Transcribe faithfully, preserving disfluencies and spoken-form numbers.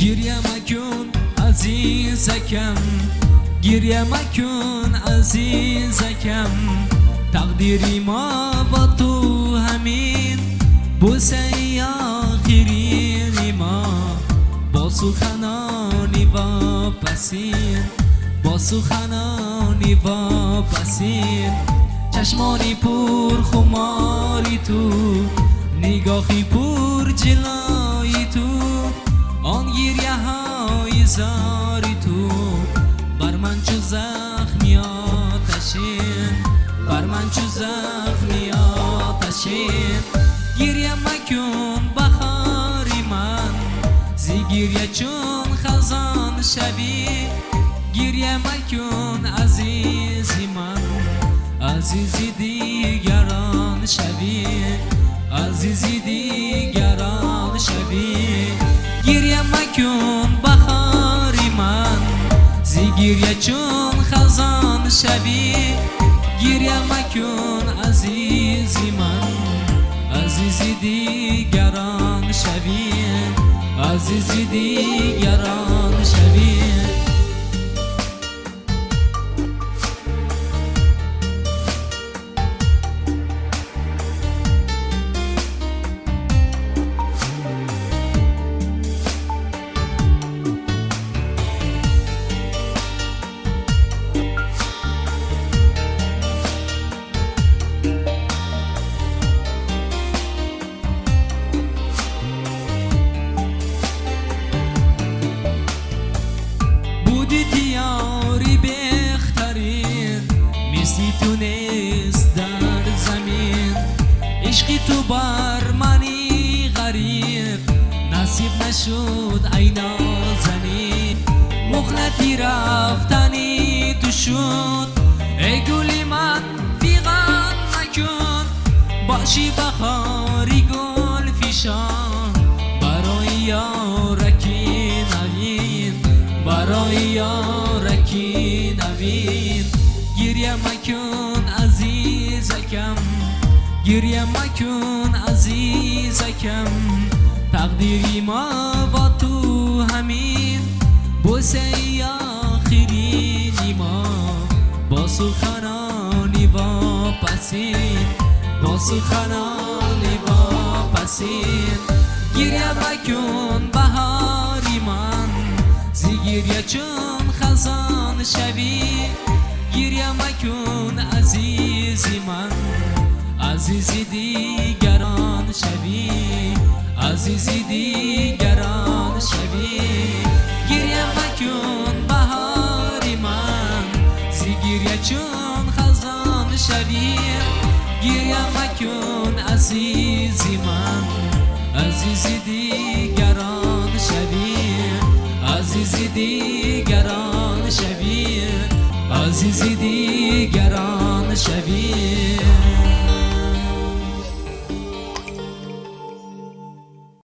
گریه مکن عزیزکم، گریه مکن عزیزکم. تقدیری ما با تو همین بوسه آخرین ما، با سخنانی واپسین، با سخنانی واپسین. چشمانی پر خماری تو، نگاهی پر جلای تو، آن گریه های زاری تو بر من چو زخمی آتشین، بر من چو زخمی آتشین. گریه مکن بهاری من، زی گریه چون خزان شوی. گریه مکن عزیزی من، عزیزی دیگران شوی، عزیزی دیگران شوی. گریه مکن بهاری من، زی گریه چون خزان شوی. گریه مکن عزیزی من، عزیزی دیگران شوی، عزیزی دیگران شوی. دیاری بهترین مثلی تو نیست در زمین. عشقی تو بر منی غریب نصیب نشد ای نازنین. مخلطی رفتنی تو شد ای گلی من فیغان مکن. باشی بخاری گل فیشان برای یارکی نوین، برای یارکی نوین. گریه مکن عزیزکم، گریه مکن عزیزکم. تقدیری ما با تو همین بوسه آخرین ما، با سخنانی واپسین، با سخنانی واپسین. گریه مکن بهاری من، زی گریه چون خزان شوی. گریه مکن عزیزی من، عزیزی دیگران شوی، عزیزی دیگران شوی. گریه مکن بهاری من، زی گریه چون خزان شوی. گریه مکن عزیزی من، عزیزی دیگران شوی، عزیزی دیگران شوی، عزیزی دیگران شوی.